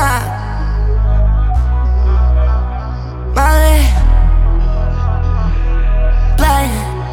Малый план.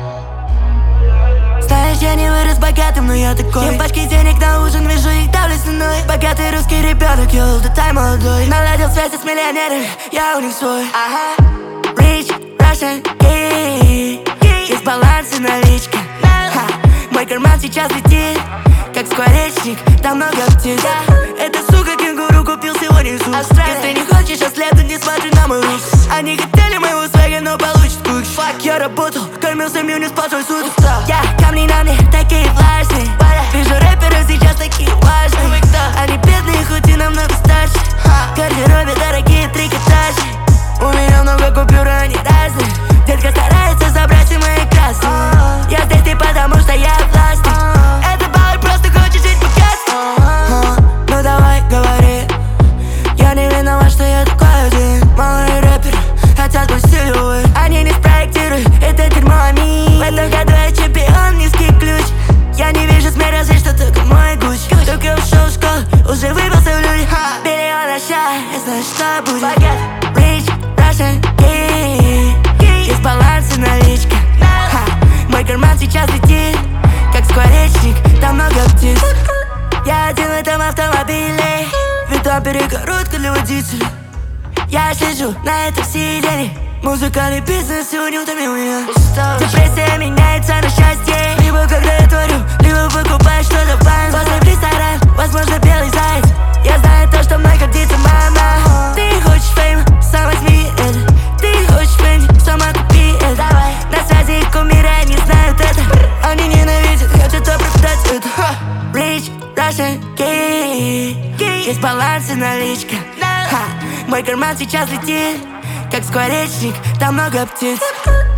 Знаешь, я не вырос богатым, но я такой. Ем пачки денег на ужин, вижу их давлю стеной. Богатый русский ребенок, я all the time молодой. Наладил связи с миллионерами, я у них свой. Rich Russian kid. Есть баланс и наличка. Мой карман сейчас летит, как скворечник, там много птиц. Эта сука кенгуру купил сегодня Иисус. Если не хочешь отследовать, не смотри на мой рук. Они хотели моего свега, но получат куч. Фак, я работал, кормил семью, не спал свой суд. Я камни на мне, такие влажные. Вижу рэперов сейчас такие важные. Они бедные, хоть и намного старше. В гардеробе дорогие трикотажи. У меня много купюр, они разные. Детка старается забрать все мои красные. Я здесь не потому, что я властный. Это баллы, просто хочет жить богатство. Ну давай, говори. Я не виноват, что я такой один. Малые рэперы хотят мой стиль, увы. Они не спроектируют это дерьмо, аминь. В этом году я чемпион, низкий ключ. Я не вижу смерть, разве что только мой гуч. Только ушел в школу, уже выбился в люди. Миллион на шаг, я знаю, что будет. Rich Russian kid. Есть баланс и наличка. Мой карман сейчас летит, как скворечник, там много птиц. Я один в этом автомобиле, ведь там перегородка для водителя. Я сижу на этом сиденье. Музыкальный бизнес сегодня утомил меня. Депрессия меняется на счастье. Либо когда я творю, либо покупаю что-то в банк. После в ресторан, возможно белый заяц. Я знаю то, что мной гордится мама. Ты хочешь фейм, сам возьми это. Ты хочешь фэнди, сама купи это. Давай. На связи их кумиры, они знают это. Они ненавидят, хотят оправдать это. Rich Russian kid. Есть баланс и наличка. Мой карман сейчас летит, как скворечник, там много птиц.